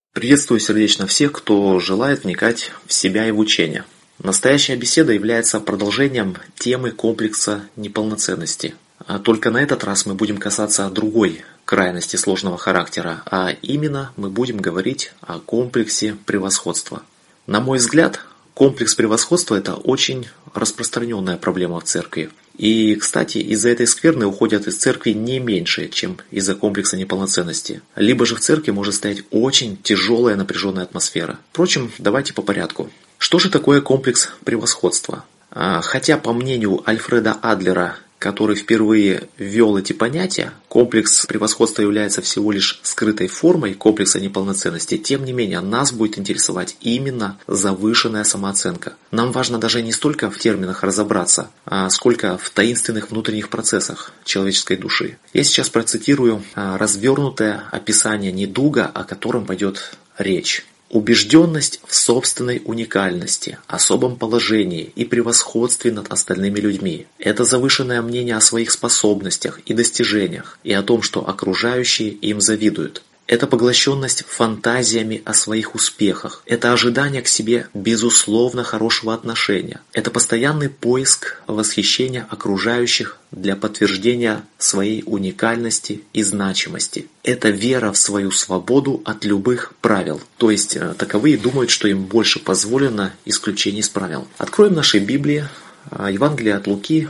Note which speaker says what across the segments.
Speaker 1: Приветствую сердечно всех, кто желает вникать в себя и в учение. Настоящая беседа является продолжением темы комплекса неполноценности. Только на этот раз мы будем касаться другой крайности сложного характера, а именно мы будем говорить о комплексе превосходства. На мой взгляд, комплекс превосходства – это очень распространенная проблема в церкви. И, кстати, из-за этой скверны уходят из церкви не меньше, чем из-за комплекса неполноценности. Либо же в церкви может стоять очень тяжелая напряженная атмосфера. Впрочем, давайте по порядку. Что же такое комплекс превосходства? Хотя, по мнению Альфреда Адлера, который впервые ввел эти понятия, комплекс превосходства является всего лишь скрытой формой комплекса неполноценности, тем не менее нас будет интересовать именно завышенная самооценка. Нам важно даже не столько в терминах разобраться, сколько в таинственных внутренних процессах человеческой души. Я сейчас процитирую развернутое описание недуга, о котором пойдет речь. Убежденность в собственной уникальности, особом положении и превосходстве над остальными людьми. Это завышенное мнение о своих способностях и достижениях и о том, что окружающие им завидуют. Это поглощенность фантазиями о своих успехах. Это ожидание к себе безусловно хорошего отношения. Это постоянный поиск восхищения окружающих для подтверждения своей уникальности и значимости. Это вера в свою свободу от любых правил. То есть таковые думают, что им больше позволено исключений из правил. Откроем наши Библии, Евангелие от Луки,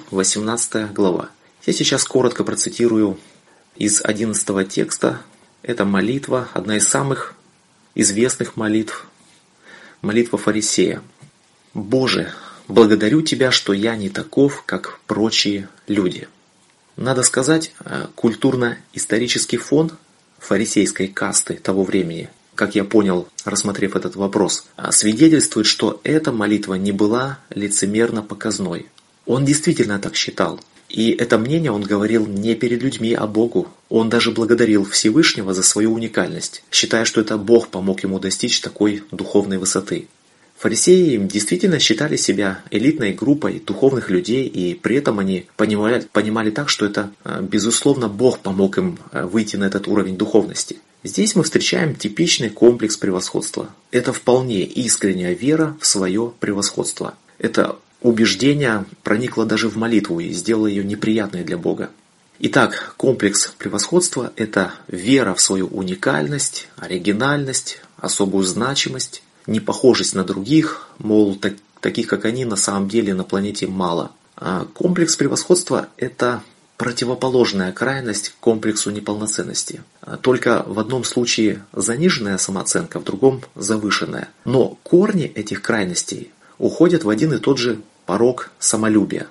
Speaker 1: 18 глава. Я сейчас коротко процитирую из 11 текста. Это молитва, одна из самых известных молитв, молитва фарисея. «Боже, благодарю Тебя, что я не таков, как прочие люди». Надо сказать, культурно-исторический фон фарисейской касты того времени, как я понял, рассмотрев этот вопрос, свидетельствует, что эта молитва не была лицемерно показной. Он действительно так считал. И это мнение он говорил не перед людьми, а Богу. Он даже благодарил Всевышнего за свою уникальность, считая, что это Бог помог ему достичь такой духовной высоты. Фарисеи действительно считали себя элитной группой духовных людей, и при этом они понимали так, что это, безусловно, Бог помог им выйти на этот уровень духовности. Здесь мы встречаем типичный комплекс превосходства. Это вполне искренняя вера в свое превосходство. Это убеждение проникло даже в молитву и сделало ее неприятной для Бога. Итак, комплекс превосходства – это вера в свою уникальность, оригинальность, особую значимость, непохожесть на других, мол, таких как они на самом деле на планете мало. А комплекс превосходства – это противоположная крайность комплексу неполноценности. Только в одном случае заниженная самооценка, в другом завышенная. Но корни этих крайностей уходят в один и тот же порок самолюбия.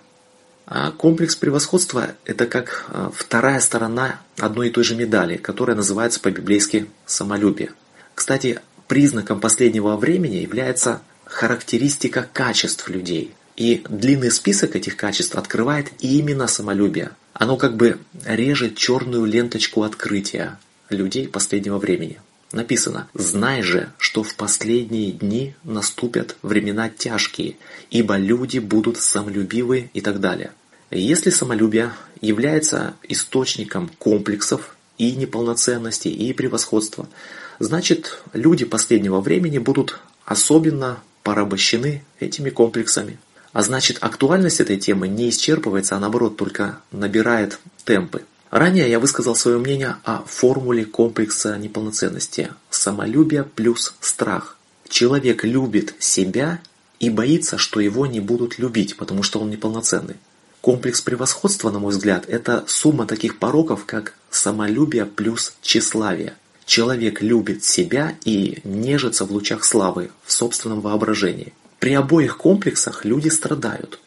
Speaker 1: А комплекс превосходства – это как вторая сторона одной и той же медали, которая называется по-библейски самолюбие. Кстати, признаком последнего времени является характеристика качеств людей. И длинный список этих качеств открывает именно самолюбие. Оно как бы режет черную ленточку открытия людей последнего времени. Написано: «Знай же, что в последние дни наступят времена тяжкие, ибо люди будут самолюбивы» и так далее. Если самолюбие является источником комплексов и неполноценности, и превосходства, значит, люди последнего времени будут особенно порабощены этими комплексами. А значит, актуальность этой темы не исчерпывается, а наоборот только набирает темпы. Ранее я высказал свое мнение о формуле комплекса неполноценности. Самолюбие плюс страх. Человек любит себя и боится, что его не будут любить, потому что он неполноценный. Комплекс превосходства, на мой взгляд, это сумма таких пороков, как самолюбие плюс тщеславие. Человек любит себя и нежится в лучах славы, в собственном воображении. При обоих комплексах люди страдают.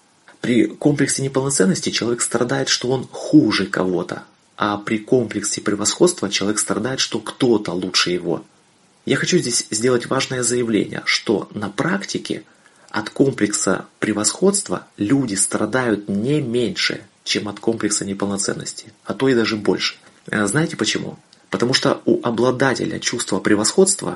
Speaker 1: При комплексе неполноценности человек страдает, что он хуже кого-то, а при комплексе превосходства человек страдает, что кто-то лучше его. Я хочу здесь сделать важное заявление, что на практике от комплекса превосходства люди страдают не меньше, чем от комплекса неполноценности, а то и даже больше. Знаете почему? Потому что у обладателя чувства превосходства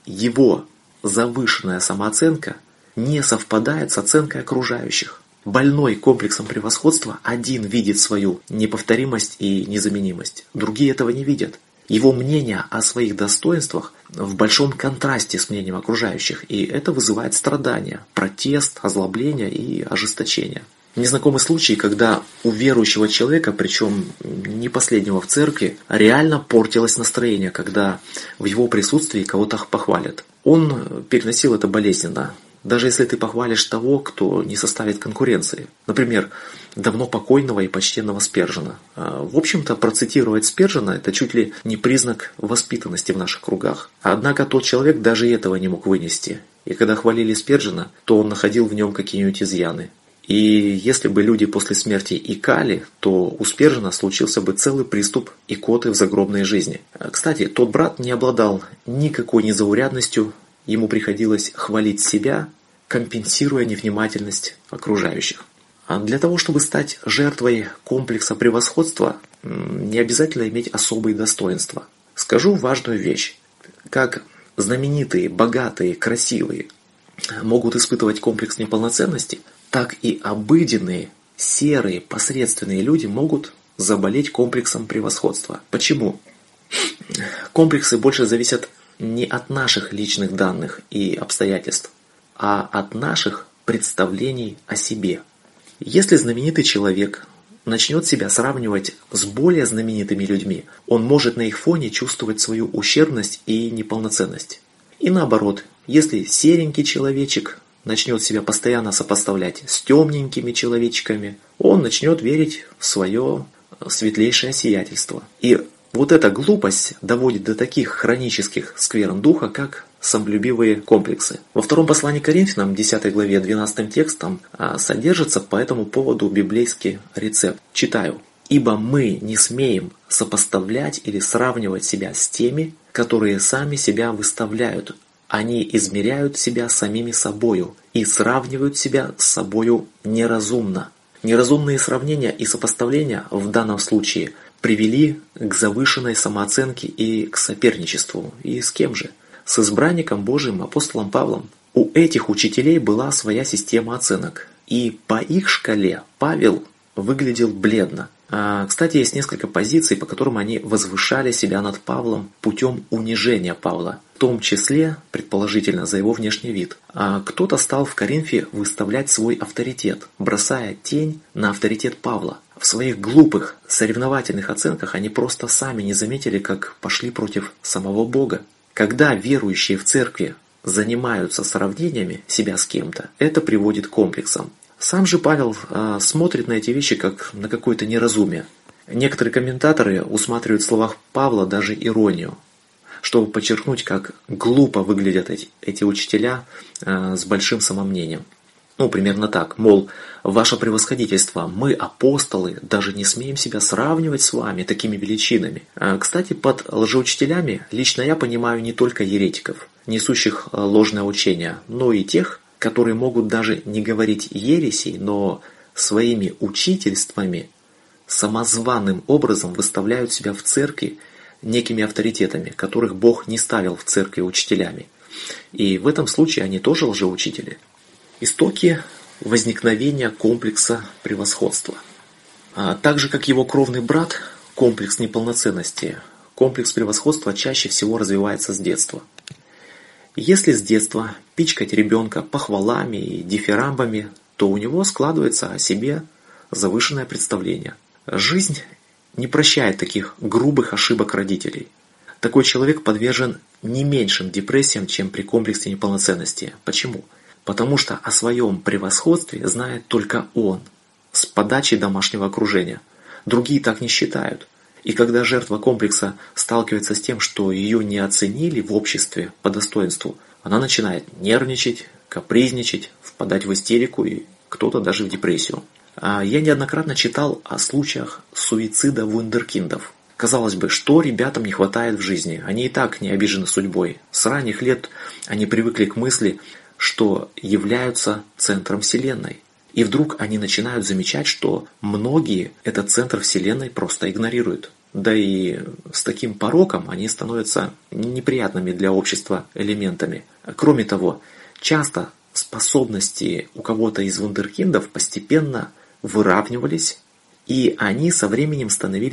Speaker 1: его завышенная самооценка не совпадает с оценкой окружающих. Больной комплексом превосходства один видит свою неповторимость и незаменимость, другие этого не видят. Его мнение о своих достоинствах в большом контрасте с мнением окружающих, и это вызывает страдания, протест, озлобление и ожесточение. Мне знакомы случаи, когда у верующего человека, причем не последнего в церкви, реально портилось настроение, когда в его присутствии кого-то похвалят. Он переносил это болезненно. Даже если ты похвалишь того, кто не составит конкуренции. Например, давно покойного и почтенного Спержена. В общем-то, процитировать Спержена – это чуть ли не признак воспитанности в наших кругах. Однако тот человек даже этого не мог вынести. И когда хвалили Спержена, то он находил в нем какие-нибудь изъяны. И если бы люди после смерти икали, то у Спержена случился бы целый приступ икоты в загробной жизни. Кстати, тот брат не обладал никакой незаурядностью, ему приходилось хвалить себя, компенсируя невнимательность окружающих. А для того, чтобы стать жертвой комплекса превосходства, не обязательно иметь особые достоинства. Скажу важную вещь. Как знаменитые, богатые, красивые могут испытывать комплекс неполноценности, так и обыденные, серые, посредственные люди могут заболеть комплексом превосходства. Почему? Комплексы больше зависят не от наших личных данных и обстоятельств, а от наших представлений о себе. Если знаменитый человек начнет себя сравнивать с более знаменитыми людьми, он может на их фоне чувствовать свою ущербность и неполноценность. И наоборот, если серенький человечек начнет себя постоянно сопоставлять с темненькими человечками, он начнет верить в свое светлейшее сиятельство. И вот эта глупость доводит до таких хронических скверн духа, как самолюбивые комплексы. Во втором послании к Коринфянам, 10 главе, 12 текстом, содержится по этому поводу библейский рецепт. Читаю. «Ибо мы не смеем сопоставлять или сравнивать себя с теми, которые сами себя выставляют. Они измеряют себя самими собою и сравнивают себя с собою неразумно». Неразумные сравнения и сопоставления в данном случае привели к завышенной самооценке и к соперничеству. И с кем же? С избранником Божиим апостолом Павлом. У этих учителей была своя система оценок. И по их шкале Павел выглядел бледно. Кстати, есть несколько позиций, по которым они возвышали себя над Павлом путем унижения Павла, в том числе, предположительно, за его внешний вид. А кто-то стал в Коринфе выставлять свой авторитет, бросая тень на авторитет Павла. В своих глупых соревновательных оценках они просто сами не заметили, как пошли против самого Бога. Когда верующие в церкви занимаются сравнениями себя с кем-то, это приводит к комплексам. Сам же Павел смотрит на эти вещи как на какое-то неразумие. Некоторые комментаторы усматривают в словах Павла даже иронию, чтобы подчеркнуть, как глупо выглядят эти учителя с большим самомнением. Примерно так, мол, ваше превосходительство, мы, апостолы, даже не смеем себя сравнивать с вами такими величинами. Кстати, под лжеучителями лично я понимаю не только еретиков, несущих ложное учение, но и тех, которые могут даже не говорить ересей, но своими учительствами самозваным образом выставляют себя в церкви некими авторитетами, которых Бог не ставил в церкви учителями. И в этом случае они тоже лжеучители. Истоки возникновения комплекса превосходства. Так же, как его кровный брат, комплекс неполноценности, комплекс превосходства чаще всего развивается с детства. Если с детства пичкать ребенка похвалами и дифирамбами, то у него складывается о себе завышенное представление. Жизнь не прощает таких грубых ошибок родителей. Такой человек подвержен не меньшим депрессиям, чем при комплексе неполноценности. Почему? Потому что о своем превосходстве знает только он, с подачи домашнего окружения. Другие так не считают. И когда жертва комплекса сталкивается с тем, что ее не оценили в обществе по достоинству, она начинает нервничать, капризничать, впадать в истерику и кто-то даже в депрессию. Я неоднократно читал о случаях суицида вундеркиндов. Казалось бы, что ребятам не хватает в жизни? Они и так не обижены судьбой. С ранних лет они привыкли к мысли, что являются центром Вселенной. И вдруг они начинают замечать, что многие этот центр Вселенной просто игнорируют. Да и с таким пороком они становятся неприятными для общества элементами. Кроме того, часто способности у кого-то из вундеркиндов постепенно выравнивались, и они со временем становились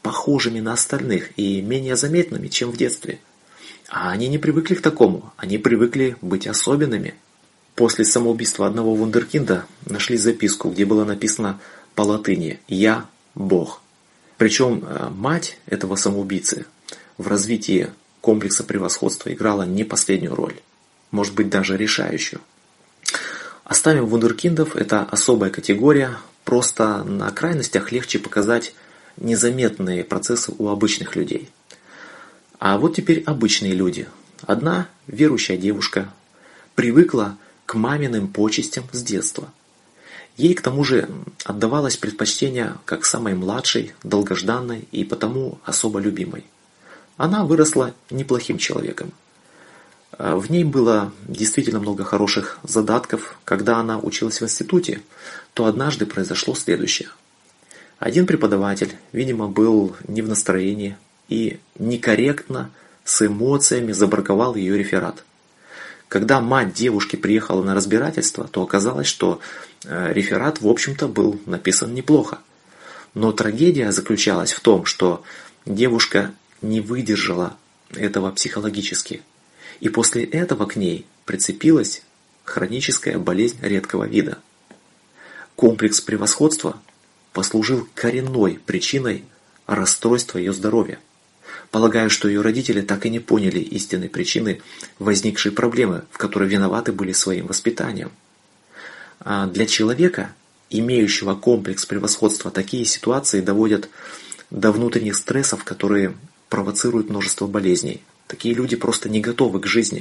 Speaker 1: похожими на остальных и менее заметными, чем в детстве. А они не привыкли к такому, они привыкли быть особенными. После самоубийства одного вундеркинда нашли записку, где было написано по латыни «Я Бог». Причем мать этого самоубийцы в развитии комплекса превосходства играла не последнюю роль, может быть даже решающую. Оставим вундеркиндов, это особая категория, просто на крайностях легче показать незаметные процессы у обычных людей. А вот теперь обычные люди. Одна верующая девушка привыкла к маминым почестям с детства. Ей к тому же отдавалось предпочтение как самой младшей, долгожданной и потому особо любимой. Она выросла неплохим человеком. В ней было действительно много хороших задатков. Когда она училась в институте, то однажды произошло следующее. Один преподаватель, видимо, был не в настроении и некорректно с эмоциями забраковал ее реферат. Когда мать девушки приехала на разбирательство, то оказалось, что реферат, в общем-то, был написан неплохо. Но трагедия заключалась в том, что девушка не выдержала этого психологически. И после этого к ней прицепилась хроническая болезнь редкого вида. Комплекс превосходства послужил коренной причиной расстройства ее здоровья. Полагаю, что ее родители так и не поняли истинной причины возникшей проблемы, в которой виноваты были своим воспитанием. А для человека, имеющего комплекс превосходства, такие ситуации доводят до внутренних стрессов, которые провоцируют множество болезней. Такие люди просто не готовы к жизни.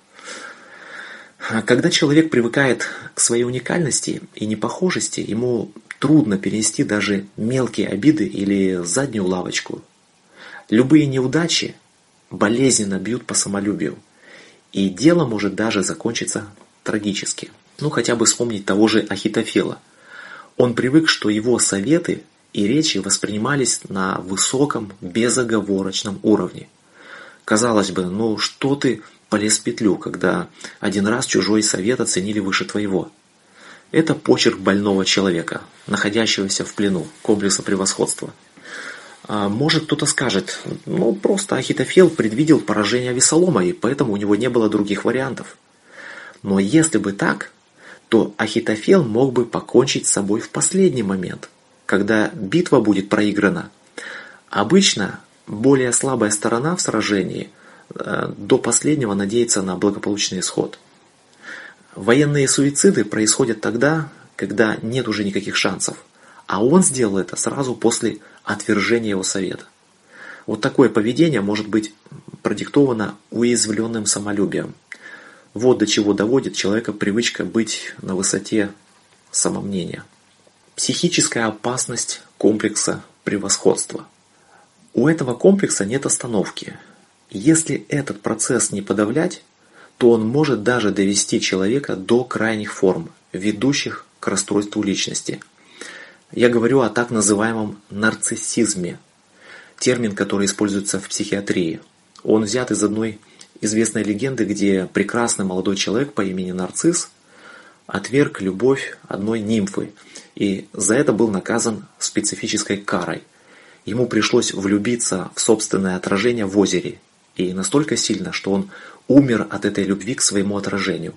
Speaker 1: Когда человек привыкает к своей уникальности и непохожести, ему трудно перенести даже мелкие обиды или заднюю лавочку. Любые неудачи болезненно бьют по самолюбию, и дело может даже закончиться трагически. Хотя бы вспомнить того же Ахитофела. Он привык, что его советы и речи воспринимались на высоком, безоговорочном уровне. Казалось бы, что ты полез в петлю, когда один раз чужой совет оценили выше твоего? Это почерк больного человека, находящегося в плену комплекса превосходства. Может, кто-то скажет, просто Ахитофел предвидел поражение Авессалома, и поэтому у него не было других вариантов. Но если бы так, то Ахитофел мог бы покончить с собой в последний момент, когда битва будет проиграна. Обычно более слабая сторона в сражении до последнего надеется на благополучный исход. Военные суициды происходят тогда, когда нет уже никаких шансов. А он сделал это сразу после отвержения его совета. Вот такое поведение может быть продиктовано уязвленным самолюбием. Вот до чего доводит человека привычка быть на высоте самомнения. Психическая опасность комплекса превосходства. У этого комплекса нет остановки. Если этот процесс не подавлять, то он может даже довести человека до крайних форм, ведущих к расстройству личности. Я говорю о так называемом нарциссизме, термин, который используется в психиатрии. Он взят из одной известной легенды, где прекрасный молодой человек по имени Нарцисс отверг любовь одной нимфы, и за это был наказан специфической карой. Ему пришлось влюбиться в собственное отражение в озере, и настолько сильно, что он умер от этой любви к своему отражению.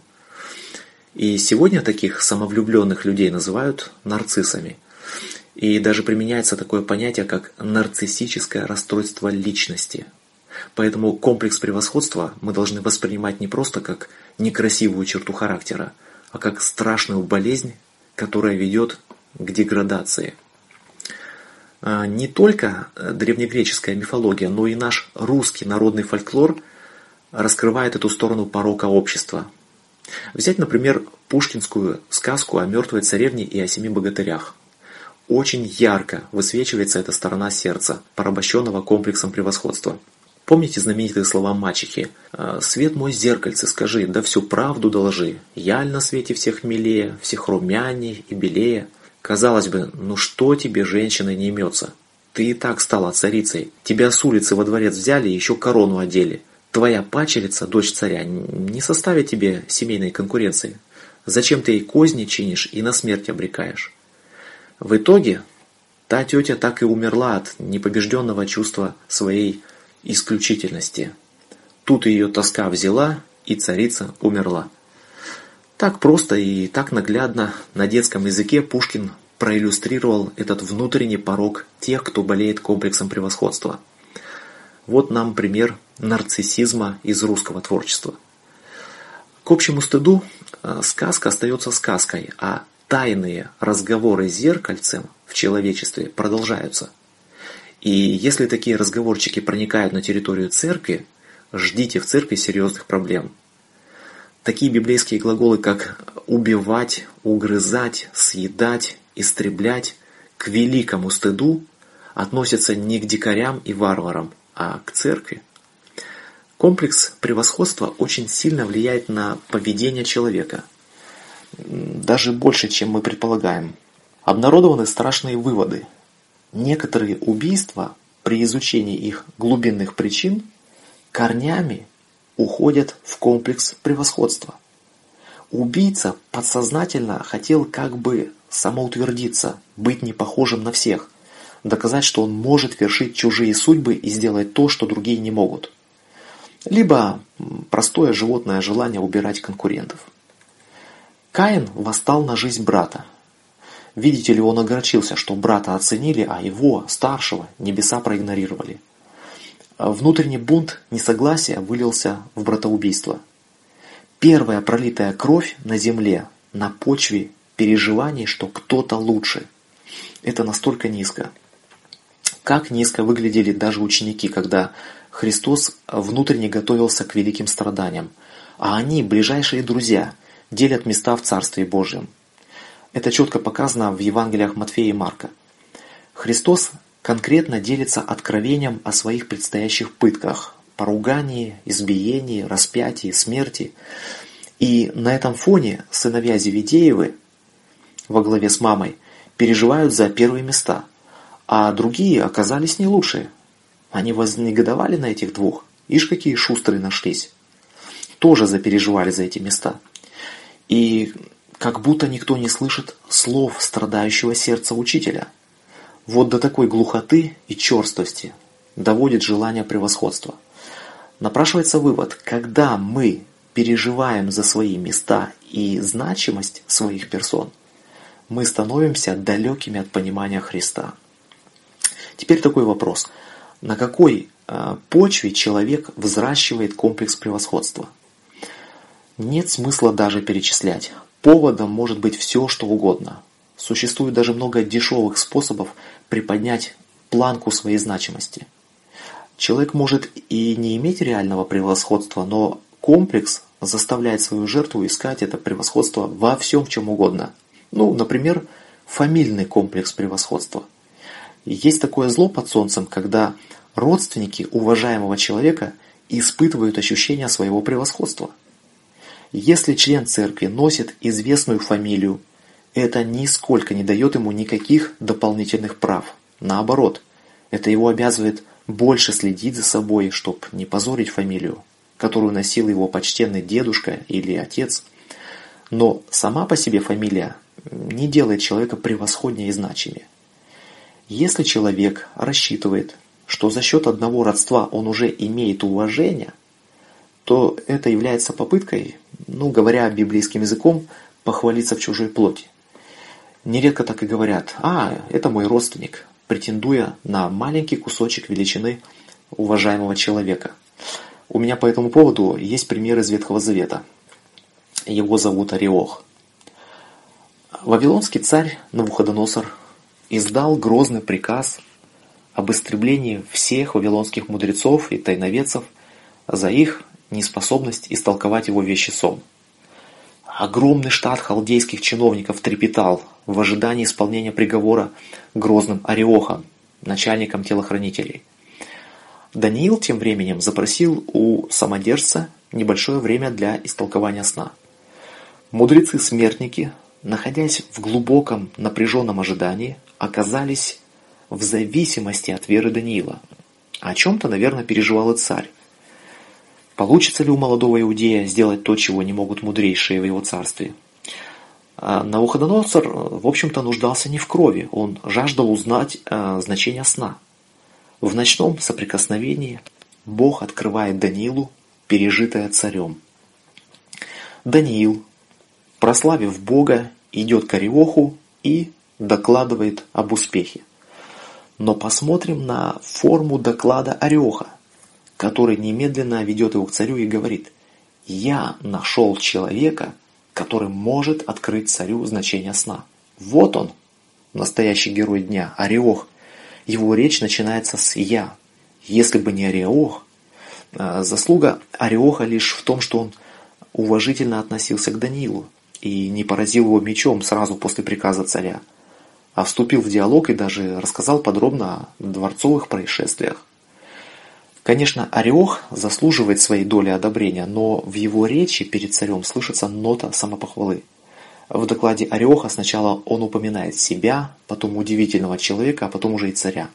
Speaker 1: И сегодня таких самовлюбленных людей называют нарциссами. И даже применяется такое понятие, как нарциссическое расстройство личности. Поэтому комплекс превосходства мы должны воспринимать не просто как некрасивую черту характера, а как страшную болезнь, которая ведет к деградации. Не только древнегреческая мифология, но и наш русский народный фольклор раскрывает эту сторону порока общества. Взять, например, пушкинскую сказку о мертвой царевне и о 7 богатырях. Очень ярко высвечивается эта сторона сердца, порабощенного комплексом превосходства. Помните знаменитые слова мачехи? «Свет мой зеркальце, скажи, да всю правду доложи. Яль на свете всех милее, всех румяней и белее». Казалось бы, что тебе, женщина, не имется? Ты и так стала царицей. Тебя с улицы во дворец взяли и еще корону одели. Твоя падчерица, дочь царя, не составит тебе семейной конкуренции. Зачем ты ей козни чинишь и на смерть обрекаешь? В итоге Та тетя так и умерла от непобежденного чувства своей исключительности. Тут ее тоска взяла, и царица умерла. Так просто и так наглядно на детском языке Пушкин проиллюстрировал этот внутренний порок тех, кто болеет комплексом превосходства. Вот нам пример нарциссизма из русского творчества. К общему стыду сказка остается сказкой, а тайные разговоры с зеркальцем в человечестве продолжаются. И если такие разговорчики проникают на территорию церкви, ждите в церкви серьезных проблем. Такие библейские глаголы, как убивать, угрызать, съедать, истреблять, к великому стыду относятся не к дикарям и варварам, а к церкви. Комплекс превосходства очень сильно влияет на поведение человека. Даже больше, чем мы предполагаем. Обнародованы страшные выводы. Некоторые убийства при изучении их глубинных причин корнями уходят в комплекс превосходства. Убийца подсознательно хотел как бы самоутвердиться, быть не похожим на всех, доказать, что он может вершить чужие судьбы и сделать то, что другие не могут. Либо простое животное желание убирать конкурентов. Каин восстал на жизнь брата. Видите ли, он огорчился, что брата оценили, а его, старшего, небеса проигнорировали. Внутренний бунт несогласия вылился в братоубийство. Первая пролитая кровь на земле на почве переживаний, что кто-то лучше. Это настолько низко. Как низко выглядели даже ученики, когда Христос внутренне готовился к великим страданиям, а они, ближайшие друзья, делят места в Царстве Божьем. Это четко показано в Евангелиях Матфея и Марка. Христос конкретно делится откровением о своих предстоящих пытках, поругании, избиении, распятии, смерти. И на этом фоне сыновья Зеведеевы во главе с мамой переживают за первые места, а другие оказались не лучшие. Они вознегодовали на этих двух, ишь какие шустрые нашлись. Тоже запереживали за эти места. И как будто никто не слышит слов страдающего сердца учителя. Вот до такой глухоты и черствости доводит желание превосходства. Напрашивается вывод: когда мы переживаем за свои места и значимость своих персон, мы становимся далекими от понимания Христа. Теперь такой вопрос. На какой почве человек взращивает комплекс превосходства? Нет смысла даже перечислять. Поводом может быть все, что угодно. Существует даже много дешевых способов приподнять планку своей значимости. Человек может и не иметь реального превосходства, но комплекс заставляет свою жертву искать это превосходство во всем, в чем угодно. Например, фамильный комплекс превосходства. Есть такое зло под солнцем, когда родственники уважаемого человека испытывают ощущение своего превосходства. Если член церкви носит известную фамилию, это нисколько не дает ему никаких дополнительных прав. Наоборот, это его обязывает больше следить за собой, чтобы не позорить фамилию, которую носил его почтенный дедушка или отец. Но сама по себе фамилия не делает человека превосходнее и значимее. Если человек рассчитывает, что за счет одного родства он уже имеет уважение, то это является попыткой, говоря библейским языком, похвалиться в чужой плоти. Нередко так и говорят: это мой родственник, претендуя на маленький кусочек величины уважаемого человека. У меня по этому поводу есть пример из Ветхого Завета. Его зовут Ариох. Вавилонский царь Навуходоносор издал грозный приказ об истреблении всех вавилонских мудрецов и тайноведцев за их неспособность истолковать его вещи сон. Огромный штат халдейских чиновников трепетал в ожидании исполнения приговора грозным Ариохом, начальником телохранителей. Даниил тем временем запросил у самодержца небольшое время для истолкования сна. Мудрецы-смертники, находясь в глубоком напряженном ожидании, оказались в зависимости от веры Даниила. О чем-то, наверное, переживал и царь. Получится ли у молодого иудея сделать то, чего не могут мудрейшие в его царстве? А Навуходоносор, в общем-то, нуждался не в крови, он жаждал узнать значение сна. В ночном соприкосновении Бог открывает Даниилу пережитое царем. Даниил, прославив Бога, идет к Ариоху и докладывает об успехе. Но посмотрим на форму доклада Ариоха, который немедленно ведет его к царю и говорит: «Я нашел человека, который может открыть царю значение сна». Вот он, настоящий герой дня, Ариох. Его речь начинается с «я». Если бы не Ариох, заслуга Ариоха лишь в том, что он уважительно относился к Даниилу и не поразил его мечом сразу после приказа царя, а вступил в диалог и даже рассказал подробно о дворцовых происшествиях. Конечно, Ариох заслуживает своей доли одобрения, но в его речи перед царем слышится нота самопохвалы. В докладе Ариоха сначала он упоминает себя, потом удивительного человека, а потом уже и царя.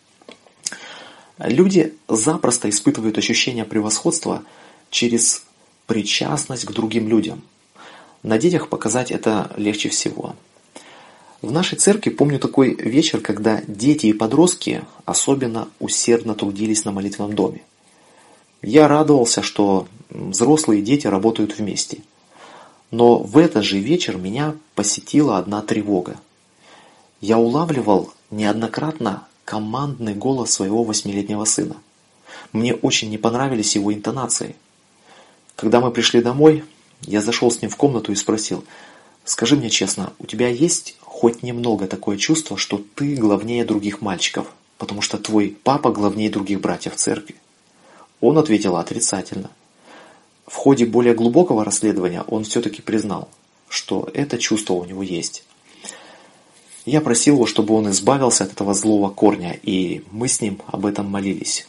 Speaker 1: Люди запросто испытывают ощущение превосходства через причастность к другим людям. На детях показать это легче всего. В нашей церкви помню такой вечер, когда дети и подростки особенно усердно трудились на молитвенном доме. Я радовался, что взрослые и дети работают вместе. Но в этот же вечер меня посетила одна тревога. Я улавливал неоднократно командный голос своего 8-летнего сына. Мне очень не понравились его интонации. Когда мы пришли домой, я зашел с ним в комнату и спросил: «Скажи мне честно, у тебя есть хоть немного такое чувство, что ты главнее других мальчиков, потому что твой папа главнее других братьев в церкви?» Он ответил отрицательно. В ходе более глубокого расследования он все-таки признал, что это чувство у него есть. Я просил его, чтобы он избавился от этого злого корня, и мы с ним об этом молились.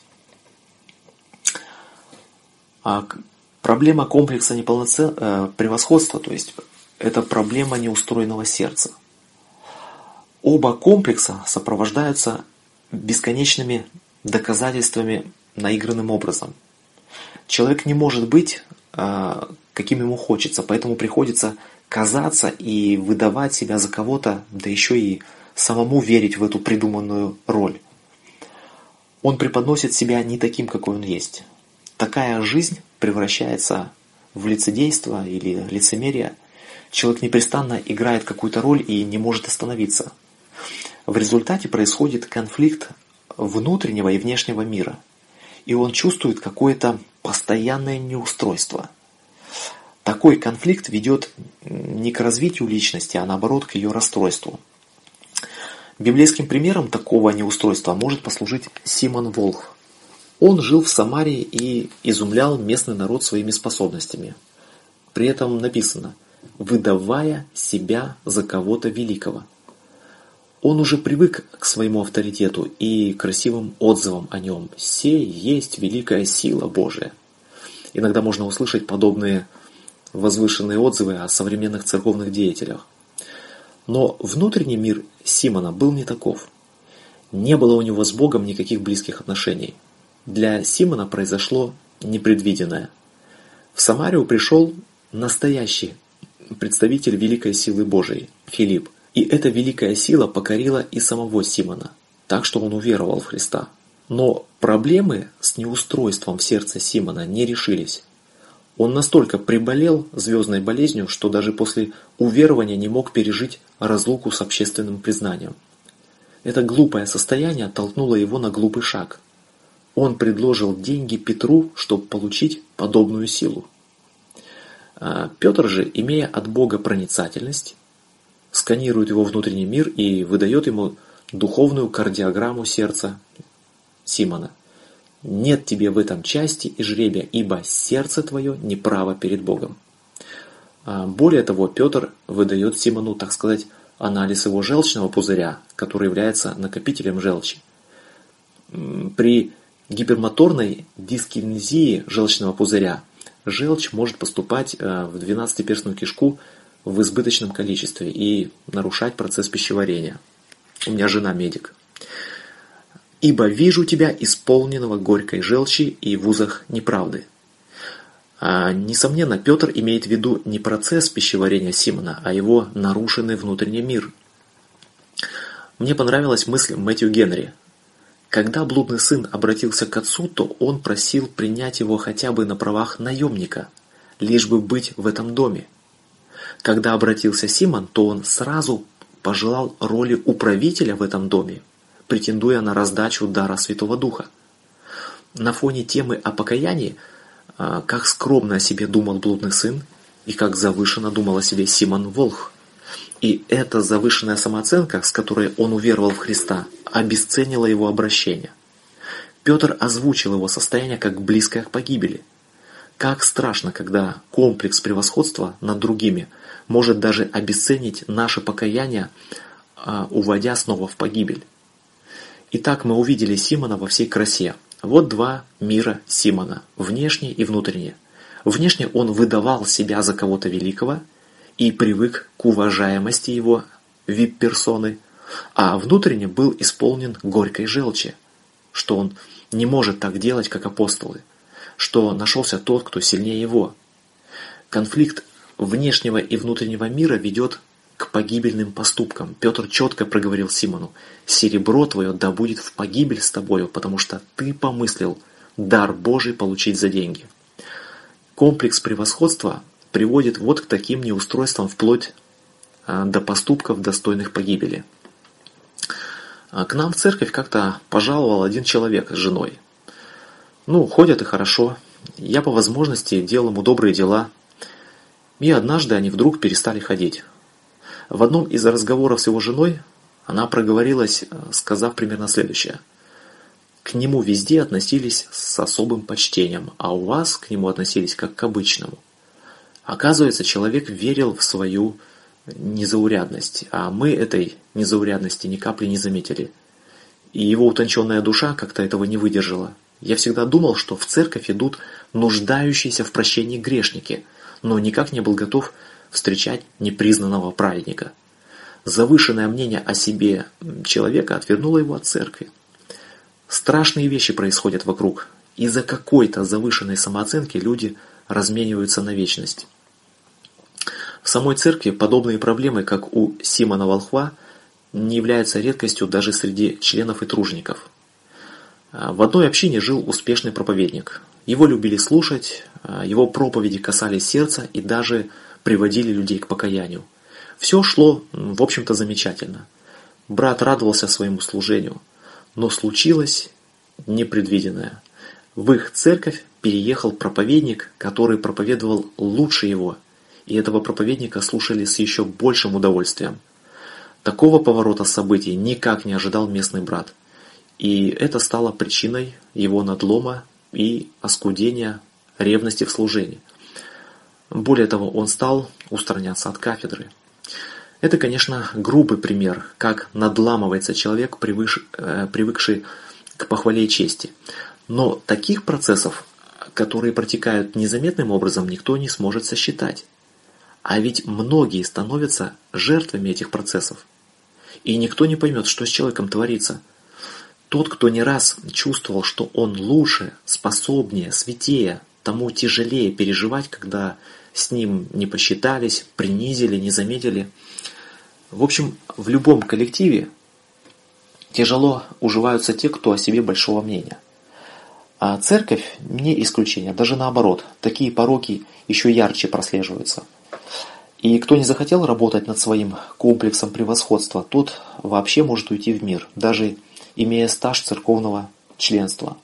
Speaker 1: Проблема комплекса превосходства, то есть это проблема неустроенного сердца. Оба комплекса сопровождаются бесконечными доказательствами наигранным образом. Человек не может быть, каким ему хочется, поэтому приходится казаться и выдавать себя за кого-то, да еще и самому верить в эту придуманную роль. Он преподносит себя не таким, какой он есть. Такая жизнь превращается в лицедейство или лицемерие. Человек непрестанно играет какую-то роль и не может остановиться. В результате происходит конфликт внутреннего и внешнего мира. И он чувствует какое-то постоянное неустройство. Такой конфликт ведет не к развитию личности, а наоборот к ее расстройству. Библейским примером такого неустройства может послужить Симон Волх. Он жил в Самарии и изумлял местный народ своими способностями. При этом написано: «выдавая себя за кого-то великого». Он уже привык к своему авторитету и красивым отзывам о нем. «Сей есть великая сила Божия». Иногда можно услышать подобные возвышенные отзывы о современных церковных деятелях. Но внутренний мир Симона был не таков. Не было у него с Богом никаких близких отношений. Для Симона произошло непредвиденное. В Самарию пришел настоящий представитель великой силы Божией, Филипп. И эта великая сила покорила и самого Симона, так что он уверовал в Христа. Но проблемы с неустройством в сердце Симона не решились. Он настолько приболел звездной болезнью, что даже после уверования не мог пережить разлуку с общественным признанием. Это глупое состояние толкнуло его на глупый шаг. Он предложил деньги Петру, чтобы получить подобную силу. Петр же, имея от Бога проницательность, сканирует его внутренний мир и выдает ему духовную кардиограмму сердца Симона. «Нет тебе в этом части и жребия, ибо сердце твое неправо перед Богом». Более того, Петр выдает Симону, так сказать, анализ его желчного пузыря, который является накопителем желчи. При гипермоторной дискинезии желчного пузыря желчь может поступать в двенадцатиперстную кишку в избыточном количестве и нарушать процесс пищеварения. У меня жена медик. «Ибо вижу тебя, исполненного горькой желчи и в узах неправды». Несомненно, Петр имеет в виду не процесс пищеварения Симона, а его нарушенный внутренний мир. Мне понравилась мысль Мэтью Генри. Когда блудный сын обратился к отцу, то он просил принять его хотя бы на правах наемника, лишь бы быть в этом доме. Когда обратился Симон, то он сразу пожелал роли управителя в этом доме, претендуя на раздачу дара Святого Духа. На фоне темы о покаянии, как скромно о себе думал блудный сын и как завышенно думал о себе Симон Волх. И эта завышенная самооценка, с которой он уверовал в Христа, обесценила его обращение. Петр озвучил его состояние как близкое к погибели. Как страшно, когда комплекс превосходства над другими может даже обесценить наше покаяние, уводя снова в погибель. Итак, мы увидели Симона во всей красе. Вот два мира Симона, внешний и внутренний. Внешне он выдавал себя за кого-то великого и привык к уважаемости его вип-персоны, а внутренне был исполнен горькой желчи, что он не может так делать, как апостолы, что нашелся тот, кто сильнее его. Конфликт внешнего и внутреннего мира ведет к погибельным поступкам. Петр четко проговорил Симону: «Серебро твое да будет в погибель с тобою, потому что ты помыслил дар Божий получить за деньги». Комплекс превосходства приводит вот к таким неустройствам вплоть до поступков, достойных погибели. К нам в церковь как-то пожаловал один человек с женой. Ходят и хорошо. Я по возможности делал ему добрые дела. И однажды они вдруг перестали ходить. В одном из разговоров с его женой она проговорилась, сказав примерно следующее: «К нему везде относились с особым почтением, а у вас к нему относились как к обычному». Оказывается, человек верил в свою незаурядность, а мы этой незаурядности ни капли не заметили. И его утонченная душа как-то этого не выдержала. Я всегда думал, что в церковь идут нуждающиеся в прощении грешники, но никак не был готов встречать непризнанного праведника. Завышенное мнение о себе человека отвернуло его от церкви. Страшные вещи происходят вокруг. Из-за какой-то завышенной самооценки люди размениваются на вечность. В самой церкви подобные проблемы, как у Симона Волхва, не являются редкостью даже среди членов и тружеников. В одной общине жил успешный проповедник. Его любили слушать, его проповеди касались сердца и даже приводили людей к покаянию. Все шло, в общем-то, замечательно. Брат радовался своему служению, но случилось непредвиденное. В их церковь переехал проповедник, который проповедовал лучше его, и этого проповедника слушали с еще большим удовольствием. Такого поворота событий никак не ожидал местный брат, и это стало причиной его надлома и оскудения ревности в служении. Более того, он стал устраняться от кафедры. Это, конечно, грубый пример, как надламывается человек, привыкший к похвале и чести. Но таких процессов, которые протекают незаметным образом, никто не сможет сосчитать. А ведь многие становятся жертвами этих процессов. И никто не поймет, что с человеком творится. Тот, кто не раз чувствовал, что он лучше, способнее, святее, тому тяжелее переживать, когда с ним не посчитались, принизили, не заметили. В общем, в любом коллективе тяжело уживаются те, кто о себе большого мнения. А церковь не исключение, даже наоборот, такие пороки еще ярче прослеживаются. И кто не захотел работать над своим комплексом превосходства, тот вообще может уйти в мир, даже имея стаж церковного членства.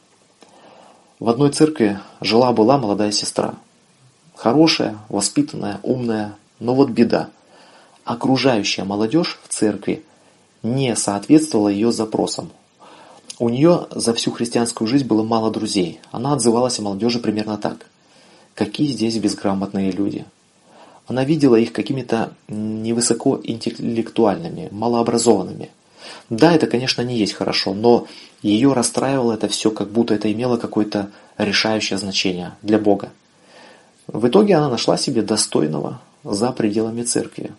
Speaker 1: В одной церкви жила-была молодая сестра. Хорошая, воспитанная, умная, но вот беда. Окружающая молодежь в церкви не соответствовала ее запросам. У нее за всю христианскую жизнь было мало друзей. Она отзывалась о молодежи примерно так: «Какие здесь безграмотные люди». Она видела их какими-то невысокоинтеллектуальными, малообразованными. Да, это, конечно, не есть хорошо, но ее расстраивало это все, как будто это имело какое-то решающее значение для Бога. В итоге она нашла себе достойного за пределами церкви.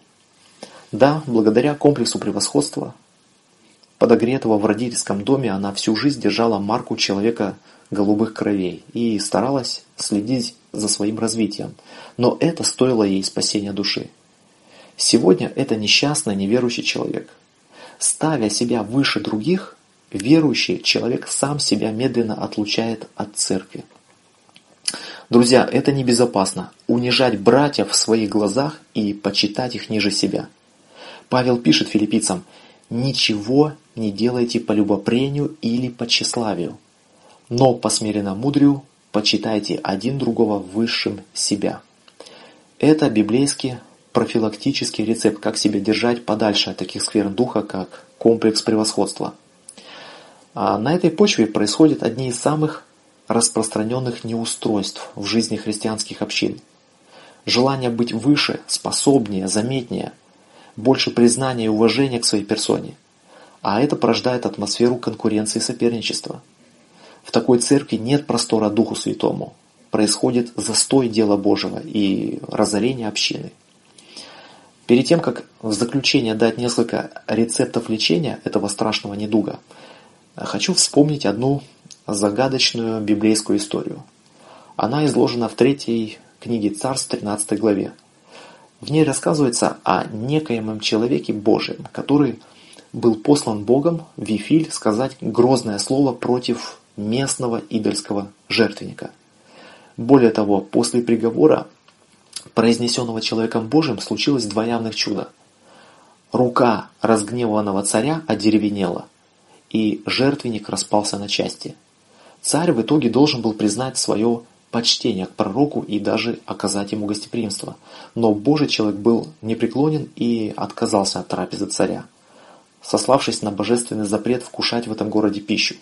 Speaker 1: Да, благодаря комплексу превосходства, подогретого в родительском доме, она всю жизнь держала марку человека голубых кровей и старалась следить за своим развитием, но это стоило ей спасения души. Сегодня это несчастный неверующий человек. Ставя себя выше других, верующий человек сам себя медленно отлучает от церкви. Друзья, это небезопасно – унижать братьев в своих глазах и почитать их ниже себя. Павел пишет филиппийцам: «Ничего не делайте по любопрению или по тщеславию, но по смиренномудрию почитайте один другого высшим себя». Это библейский профилактический рецепт, как себя держать подальше от таких скверн духа, как комплекс превосходства. А на этой почве происходят одни из самых распространенных неустройств в жизни христианских общин. Желание быть выше, способнее, заметнее, больше признания и уважения к своей персоне. А это порождает атмосферу конкуренции и соперничества. В такой церкви нет простора Духу Святому. Происходит застой дела Божьего и разорение общины. Перед тем, как в заключение дать несколько рецептов лечения этого страшного недуга, хочу вспомнить одну загадочную библейскую историю. Она изложена в 3 книге Царств, 13 главе. В ней рассказывается о некоемом человеке Божьем, который был послан Богом в Вифиль сказать грозное слово против местного идольского жертвенника. Более того, после приговора, произнесенного человеком Божьим, случилось 2 явных чуда. Рука разгневанного царя одеревенела, и жертвенник распался на части. Царь в итоге должен был признать свое почтение к пророку и даже оказать ему гостеприимство. Но Божий человек был непреклонен и отказался от трапезы царя, сославшись на божественный запрет вкушать в этом городе пищу.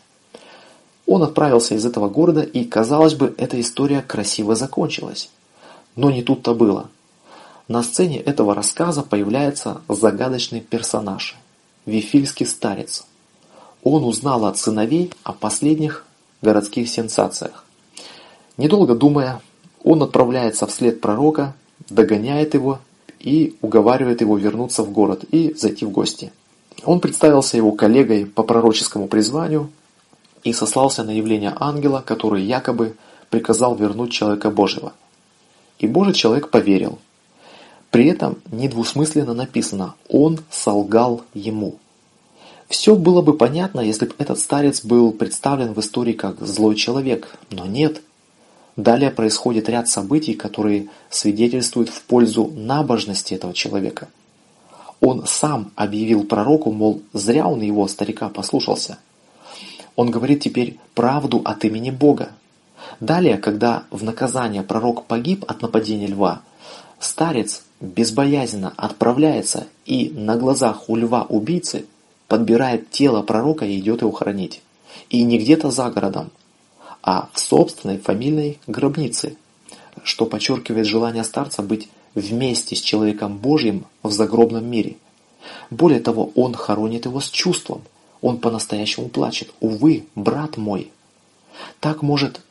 Speaker 1: Он отправился из этого города, и, казалось бы, эта история красиво закончилась. Но не тут-то было. На сцене этого рассказа появляется загадочный персонаж – вифильский старец. Он узнал от сыновей о последних городских сенсациях. Недолго думая, он отправляется вслед пророка, догоняет его и уговаривает его вернуться в город и зайти в гости. Он представился его коллегой по пророческому призванию и сослался на явление ангела, который якобы приказал вернуть человека Божьего. И Божий человек поверил. При этом недвусмысленно написано: «Он солгал ему». Все было бы понятно, если бы этот старец был представлен в истории как злой человек, но нет. Далее происходит ряд событий, которые свидетельствуют в пользу набожности этого человека. Он сам объявил пророку, мол, зря он его, старика, послушался. Он говорит теперь правду от имени Бога. Далее, когда в наказание пророк погиб от нападения льва, старец безбоязненно отправляется и на глазах у льва-убийцы подбирает тело пророка и идет его хоронить. И не где-то за городом, а в собственной фамильной гробнице, что подчеркивает желание старца быть вместе с человеком Божьим в загробном мире. Более того, он хоронит его с чувством, он по-настоящему плачет. «Увы, брат мой». Так, может,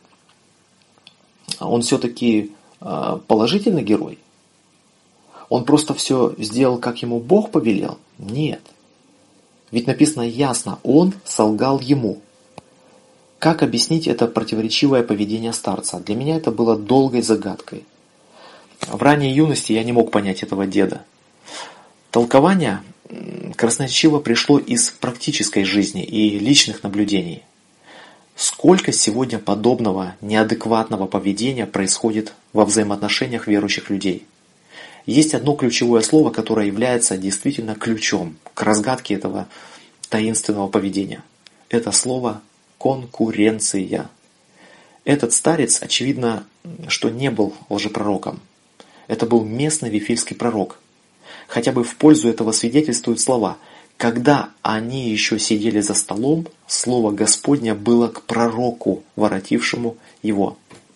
Speaker 1: он все-таки положительный герой? Он просто все сделал, как ему Бог повелел? Нет. Ведь написано ясно: он солгал ему. Как объяснить это противоречивое поведение старца? Для меня это было долгой загадкой. В ранней юности я не мог понять этого деда. Толкование красноречиво пришло из практической жизни и личных наблюдений. Сколько сегодня подобного неадекватного поведения происходит во взаимоотношениях верующих людей? Есть одно ключевое слово, которое является действительно ключом к разгадке этого таинственного поведения. Это слово «конкуренция». Этот старец, очевидно, что не был лжепророком. Это был местный вифильский пророк. Хотя бы в пользу этого свидетельствуют слова: «Когда они еще сидели за столом, слово Господня было к пророку, воротившему его».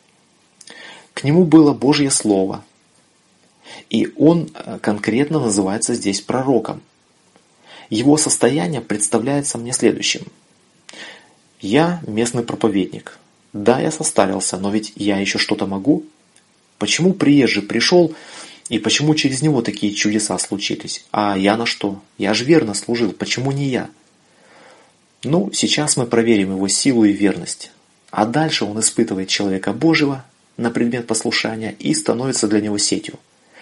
Speaker 1: К нему было Божье слово. И он конкретно называется здесь пророком. Его состояние представляется мне следующим. Я местный проповедник. Да, я состарился, но ведь я еще что-то могу. Почему приезжий пришел, и почему через него такие чудеса случились? А я на что? Я же верно служил, почему не я? Ну, сейчас мы проверим его силу и верность. А дальше он испытывает человека Божьего, на предмет послушания и становится для него сетью.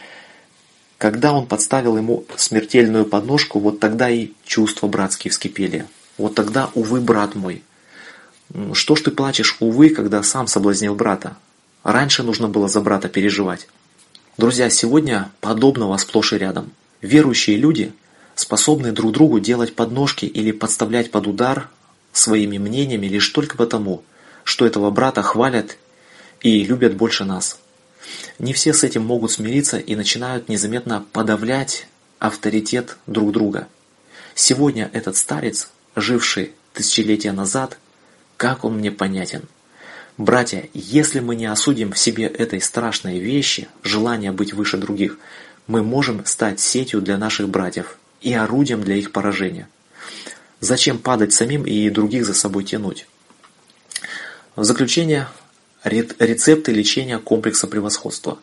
Speaker 1: Когда он подставил ему смертельную подножку, вот тогда и чувства братские вскипели. Вот тогда, увы, брат мой. Что ж ты плачешь, увы, когда сам соблазнил брата? Раньше нужно было за брата переживать. Друзья, сегодня подобного сплошь и рядом. Верующие люди способны друг другу делать подножки или подставлять под удар своими мнениями лишь только потому, что этого брата хвалят и любят больше нас. Не все с этим могут смириться и начинают незаметно подавлять авторитет друг друга. Сегодня этот старец, живший тысячелетия назад, как он мне понятен. Братья, если мы не осудим в себе этой страшной вещи, желание быть выше других, мы можем стать сетью для наших братьев и орудием для их поражения. Зачем падать самим и других за собой тянуть? В заключение, рецепты лечения комплекса превосходства.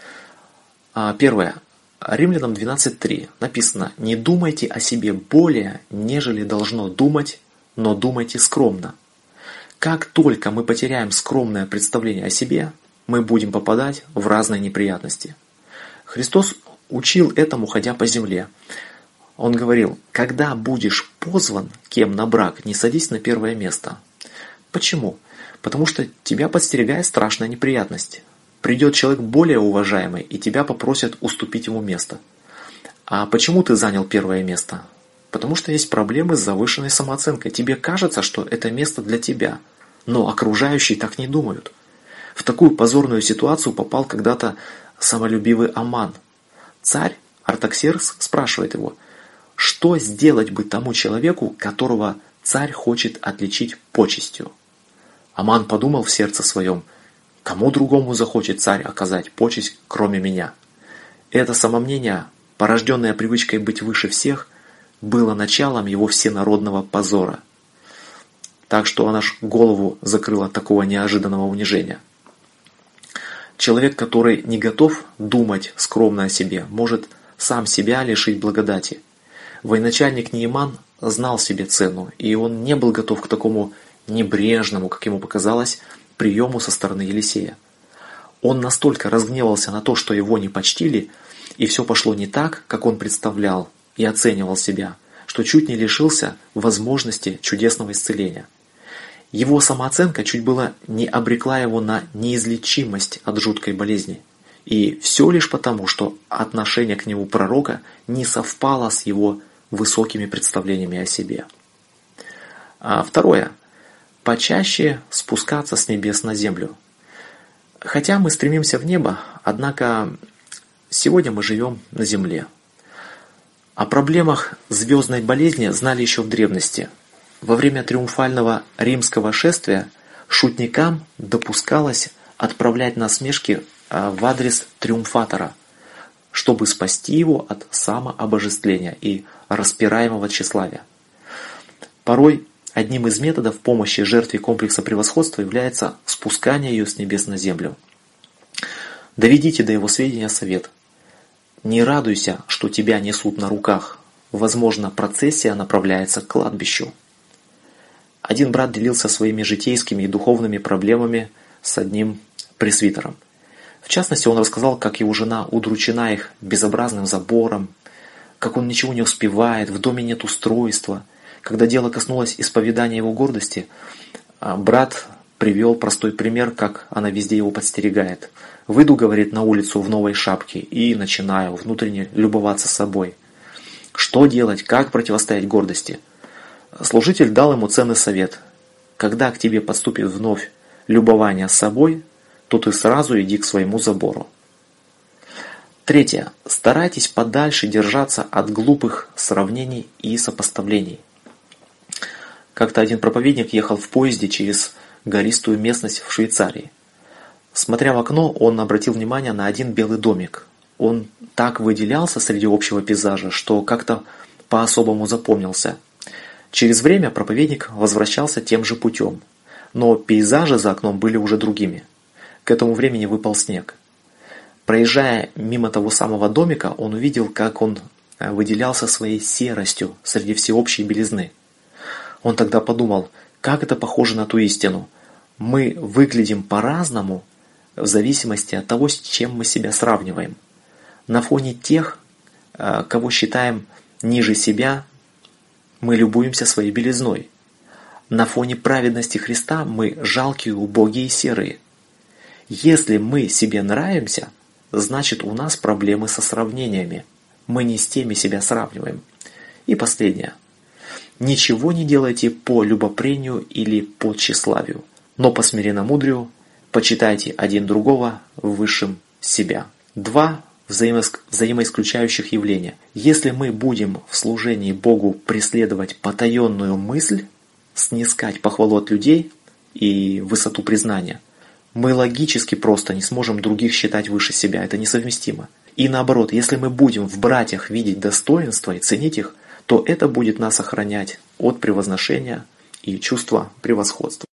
Speaker 1: Первое. Римлянам 12:3 написано: «Не думайте о себе более, нежели должно думать, но думайте скромно». Как только мы потеряем скромное представление о себе, мы будем попадать в разные неприятности. Христос учил этому, ходя по земле. Он говорил: когда будешь позван кем на брак, не садись на первое место. Почему? Потому что тебя подстерегает страшная неприятность. Придет человек более уважаемый, и тебя попросят уступить ему место. А почему ты занял первое место? Потому что есть проблемы с завышенной самооценкой. Тебе кажется, что это место для тебя, но окружающие так не думают. В такую позорную ситуацию попал когда-то самолюбивый Аман. Царь Артаксеркс спрашивает его: что сделать бы тому человеку, которого царь хочет отличить почестью? Аман подумал в сердце своем: кому другому захочет царь оказать почесть, кроме меня? Это самомнение, порожденное привычкой быть выше всех, было началом его всенародного позора. Так что она аж голову закрыла от такого неожиданного унижения. Человек, который не готов думать скромно о себе, может сам себя лишить благодати. Военачальник Нееман знал себе цену, и он не был готов к такому небрежному, как ему показалось, приему со стороны Елисея. Он настолько разгневался на то, что его не почтили, и все пошло не так, как он представлял и оценивал себя, что чуть не лишился возможности чудесного исцеления. Его самооценка чуть было не обрекла его на неизлечимость от жуткой болезни. И все лишь потому, что отношение к нему пророка не совпало с его высокими представлениями о себе. Второе. Почаще спускаться с небес на землю. Хотя мы стремимся в небо, однако сегодня мы живем на земле. О проблемах звездной болезни знали еще в древности. Во время триумфального римского шествия шутникам допускалось отправлять насмешки в адрес триумфатора, чтобы спасти его от самообожествления и распираемого тщеславия. Порой одним из методов помощи жертве комплекса превосходства является спускание ее с небес на землю. Доведите до его сведения совет. Не радуйся, что тебя несут на руках. Возможно, процессия направляется к кладбищу. Один брат делился своими житейскими и духовными проблемами с одним пресвитером. В частности, он рассказал, как его жена удручена их безобразным забором, как он ничего не успевает, в доме нет устройства. Когда дело коснулось исповедания его гордости, брат привел простой пример, как она везде его подстерегает. «Выйду, — говорит, — на улицу в новой шапке и начинаю внутренне любоваться собой. Что делать, как противостоять гордости?» Служитель дал ему ценный совет. Когда к тебе подступит вновь любование собой, то ты сразу иди к своему забору. Третье. Старайтесь подальше держаться от глупых сравнений и сопоставлений. Как-то один проповедник ехал в поезде через гористую местность в Швейцарии. Смотря в окно, он обратил внимание на один белый домик. Он так выделялся среди общего пейзажа, что как-то по-особому запомнился. Через время проповедник возвращался тем же путем, но пейзажи за окном были уже другими. К этому времени выпал снег. Проезжая мимо того самого домика, он увидел, как он выделялся своей серостью среди всеобщей белизны. Он тогда подумал, как это похоже на ту истину. Мы выглядим по-разному, в зависимости от того, с чем мы себя сравниваем. На фоне тех, кого считаем ниже себя, мы любуемся своей белизной. На фоне праведности Христа мы жалкие, убогие и серые. Если мы себе нравимся, значит у нас проблемы со сравнениями. Мы не с теми себя сравниваем. И последнее. Ничего не делайте по любопрению или по тщеславию, но по смиренномудрию почитайте один другого высшим себя. Два взаимоисключающих явления. Если мы будем в служении Богу преследовать потаенную мысль, снискать похвалу от людей и высоту признания, мы логически просто не сможем других считать выше себя, это несовместимо. И наоборот, если мы будем в братьях видеть достоинства и ценить их, то это будет нас охранять от превозношения и чувства превосходства.